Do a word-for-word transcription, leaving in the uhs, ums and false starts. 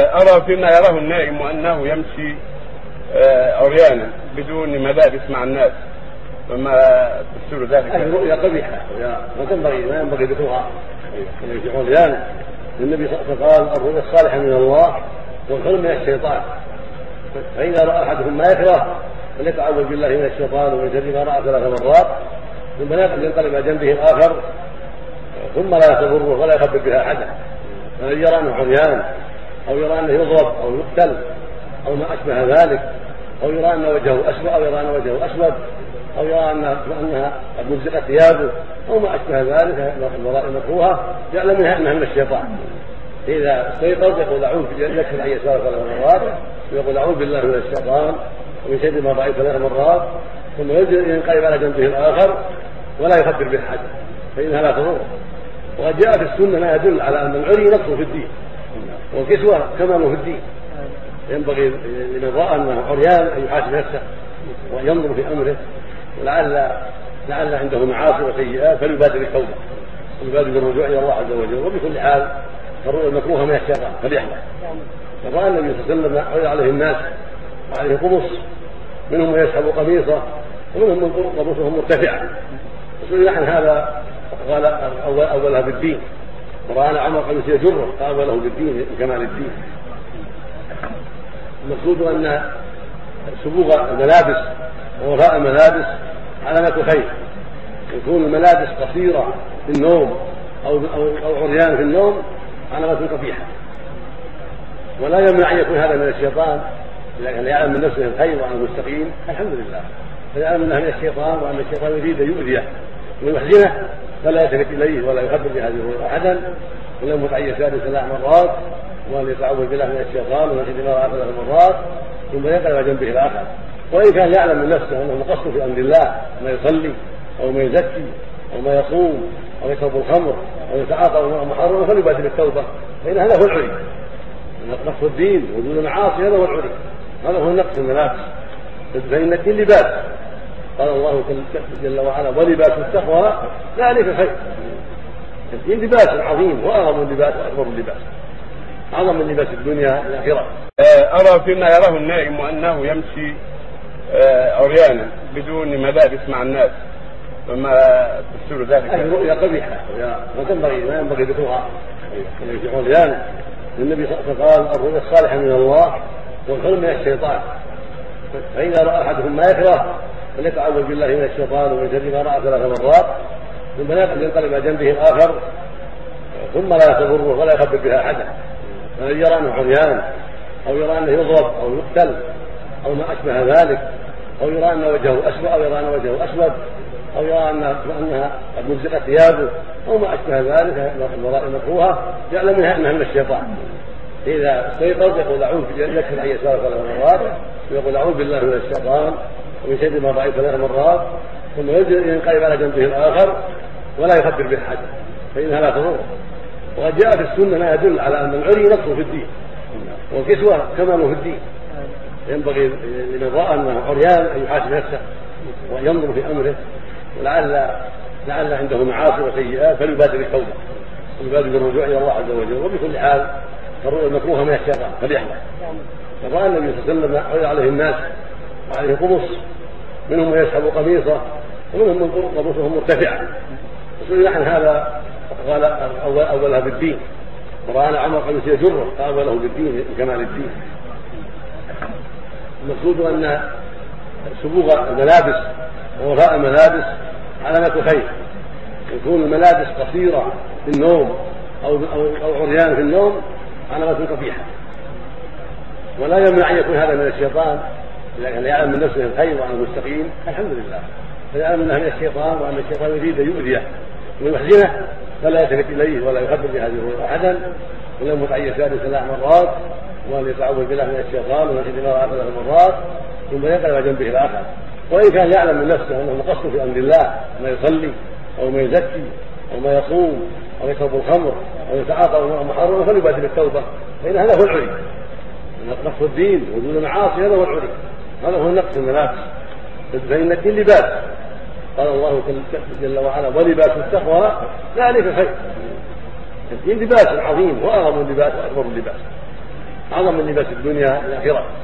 أرى فيما يراه النائم أنه يمشي عريانا بدون ملابس مع الناس، وما تفسير ذلك؟ هذه رؤيا قبيحة ما تنبغي ما ينبغي ذكرها يمشي عريانا. النبي صلى الله عليه وسلم قال الرؤيا الصالحة من الله والحلم من الشيطان، فإذا رأى أحدهم ما يكره فليتعوذ بالله من الشيطان ومن شر ما رأى ثلاث مرات ثم ينقلب إلى جنبه الآخر ثم لا تضره ولا يخبر بها أحدا. فمن يرى أنه عريان أو يرى أنه يضرب أو يقتل أو ما أشبه ذلك، أو يرى أن وجهه أسود أو يرى أن وجهه أسود أو يرى أنها قد مزقت ثيابه أو ما أشبه ذلك الوظائف المكروهة، يعلم منها أنها من الشيطان. إذا استيقظ يقول أعوذ يكفر أن يسار ثلاث مرات ويقول أعوذ بالله من الشيطان ومن شر ما رأيت ثلاث مرات ثم ينقلب على جنبه الآخر ولا يخبر به أحد فإنها لا تضر. وقد جاء في السنة ما يدل على أن العري نقص في الدين والكسوة كمال في الدين. ينبغي لمن رأى أنه عريان أن يحاسب نفسه وينظر في أمره، ولعل لعل عنده معاصي وسيئات فليبادر بالتوبة ويبادر بالرجوع إلى الله عز وجل. وبكل حال الرؤيا المكروهة من الشيطان فليحذر. فرأى النبي صلى الله عليه وسلم عرض عليه الناس وعليه قمص، منهم من يسحب قميصه ومنهم من قميصهم مرتفعة، وسئل عن هذا قال أولها بالدين، ورأى عمر قميص يجره قال أوله بالدين كمال الدين. المقصود أن سبوغ الملابس ووفاء الملابس علامة خير. يكون الملابس قصيرة في النوم أو أو عريان في النوم علامة قبيحة، ولا يمنع أن يكون هذا من الشيطان. إذا كان يعلم من نفسه الخير وأنه مستقيم الحمد لله، فيعلم أنها من الشيطان وأن الشيطان يريد أن يؤذيه ويحزنه فلا يلتفت إليه ولا يخبر بهذه أحدا، ولم يمت أن يسار ثلاث مرات وأن يتعوذ بالله من الشيطان ومن شر ما رأى ثلاث مرات ثم ينقلب على جنبه الآخر. وإن كان يعلم من نفسه أنه مقصر في أمر الله ما يصلي أو ما يزكي أو ما يصوم أو يشرب الخمر أو يتعاطى أمور محرمة فليبادر بالتوبة، فإن هذا هو العري. نقص الدين وجود المعاصي هذا هو العري، هذا هو النقص الملابس. فإن الدين لباس، قال الله جل وعلا ولباس التقوى ذلك خير. الدين لباس عظيم وأعظم اللباس وأكبر اللباس، أعظم من لباس الدنيا الآخرة. أرى فيما يراه النائم أنه يمشي عريانا بدون ملابس مع الناس، وما تفسير ذلك؟ هذه رؤيا قبيحة ما تنبغي ما ينبغي ذكرها يمشي عريانا. النبي صلى الله عليه وسلم قال الرؤيا الصالحة من الله والحلم من الشيطان، فإذا رأى أحدهم ما يكره فليتعوذ بالله من الشيطان ومن شر ما رأى ثلاث مرات ثم ينقلب إلى جنبه الآخر ثم لا تضره ولا يخبر بها أحدا. فمن يرى أنه عريان أو يرى أنه يضرب أو يقتل أو ما أشبه ذلك، أو يرى أن وجهه أسود أو يرى أن وجهه أسود أو يرى أنها قد مزقت ثيابه أو ما أشبه ذلك الوظائف المكروهة، يعلم منها أنها من الشيطان. إذا استيقظ يقول أعوذ يكفر أن يسار ثلاث مرات ويقول أعوذ بالله من الشيطان ومن شر ما رأيت ثلاث مرات ثم ينقلب على جنبه الآخر ولا يخبر به أحد فإنها لا تضر. وقد جاء في السنة ما يدل على أن العري نقص في الدين والكسوة كمال في الدين. ينبغي لمن رأى أنه عريان أن يحاسب نفسه وينظر في أمره، ولعل لعل عنده معاصي وسيئات فليبادر بالتوبة ويبادر بالرجوع إلى الله عز وجل. وبكل حال الرؤيا المكروهة من الشيطان فليحذر. فرأى النبي صلى الله عليه وسلم عرض عليه الناس وعليه قمص، منهم من يسحب قميصه ومنهم من قميصهم مرتفعة، وسئل عن هذا قال أولها بالدين، ورأى عمر قميص يجره قال أوله بالدين كمال الدين. المقصود أن سبوغ الملابس ووفاء الملابس علامة خير. يكون الملابس قصيرة في النوم أو أو عريان في النوم علامة قبيحة، ولا يمنع أن يكون هذا من الشيطان. إذا كان يعلم من نفسه الخير وأنه مستقيم الحمد لله، فيعلم أنها من الشيطان وأن الشيطان يريد أن يؤذيه ويحزنه فلا يلتفت إليه ولا يخبر بهذه أحدا، ولم يمت أن يسار ثلاث مرات وأن يتعوذ بالله من الشيطان ومن شر ما رأى ثلاث مرات ثم ينقلب على جنبه الآخر. وإن كان يعلم من نفسه أنه مقصر في أمر الله ما يصلي أو ما يزكي أو ما يصوم أو يشرب الخمر أو يتعاطى أمور محرمة فليبادر بالتوبة، فإن هذا هو العري. نقص الدين وجود المعاصي هذا هو العري، هذا هو النقص الملابس. فإن الدين لباس، قال الله جل وعلا ولباس التقوى ذلك خير. الدين لباس عظيم وأعظم اللباس وأكبر اللباس، أعظم من لباس الدنيا الآخرة.